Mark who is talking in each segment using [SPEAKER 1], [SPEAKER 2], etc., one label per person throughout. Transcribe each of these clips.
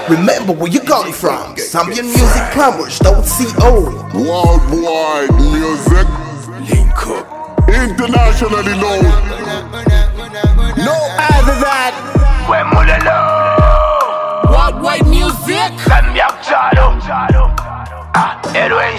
[SPEAKER 1] Remember where you got it from. Zambian Music Plumbers.co.
[SPEAKER 2] Worldwide music.
[SPEAKER 3] Link up.
[SPEAKER 2] Internationally known.
[SPEAKER 3] No other than worldwide music.
[SPEAKER 4] Zambiak Chalo. Heroes.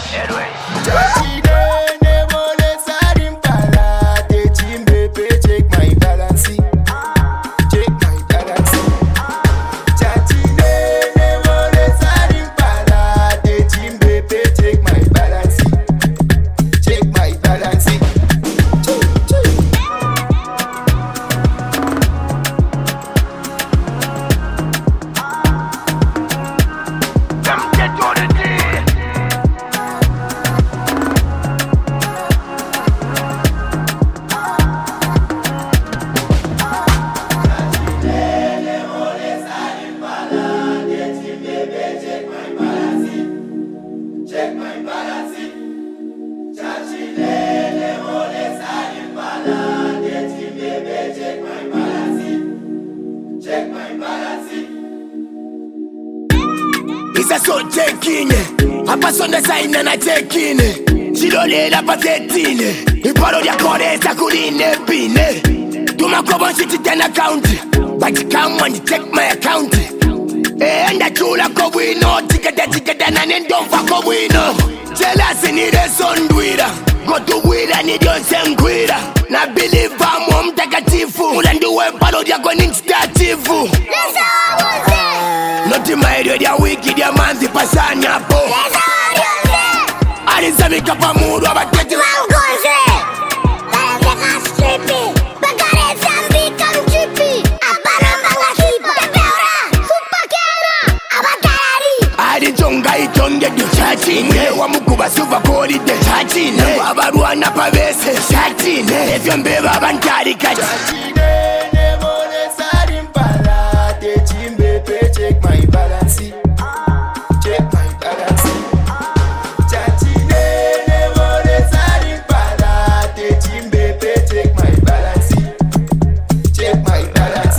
[SPEAKER 3] Isa so taking hapa sonda saina na taking chilolela patetine iparo ya koresa kuline pine tumakobo shiti ten account but come when you check my account enda chula ko wino tiketa na ndomfa ko wino jealousy ni resondwira go to wira ni donsengwira na believe amo mtakatifu ulanduwe palo ya koningstatifu Noti maero dia wiki dia manzi pasani hapo Alizamika pamudu abateti
[SPEAKER 5] Wangoze Wangoze stripi Bagare zambi kamchipi Abanambanga kipa Tepeora Supakera Abakarari
[SPEAKER 3] Adichonga itonge dio Chatine Wamukuba suva kolide Chatine Wabaruana pavese Chatine Efyo mbeba abantari kati
[SPEAKER 6] Chatine Nevole sarimpala Techimbe pe check my balance Check my balance Chatine Nevole sarimpala Techimbe pe check my balance Check my balance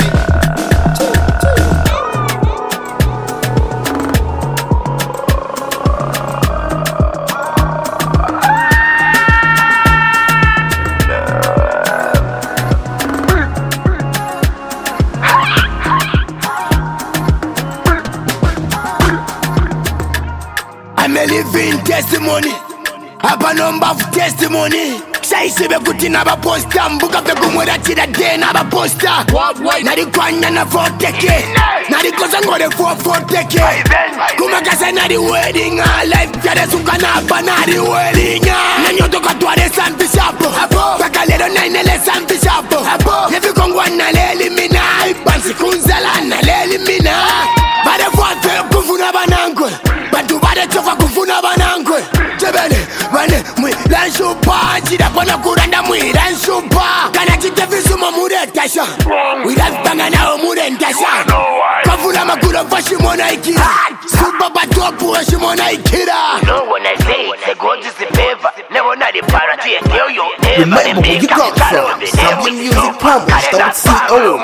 [SPEAKER 3] I'm a living testimony. Hapa number of testimony. Saisibe kuti na baposta mbuka pe kumwera tira dena baposta. Nalikwanya na 4K. Nalikosa ngore 4K. Kumakasa na di wedding life jade suka na hapa na di wedding. Nanyoto katware sampi shapo. Paka lero na inele sampi shapo. Nevi kongwa na leli mina. Bansi kunzala na leli mina. Bade fuate kufuna banangwe. Bantu bade chofa kufuna banangwe. Tebele, bane, mwi lanshupa. Chida pona kuranda mwi lanshupa. Kana chitevisu mamure tasha. Wirazpanga nao mure ntasha. Kafuna makuro fashimona ikira. Super batopu washimona ikira.
[SPEAKER 4] No when I say it, the God is the favor. Never not the party and tell you.
[SPEAKER 1] Remember where you got it from. Zambian Music Plumbers.co.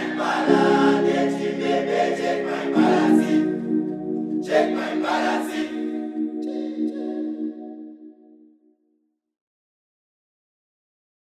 [SPEAKER 6] Check my balance.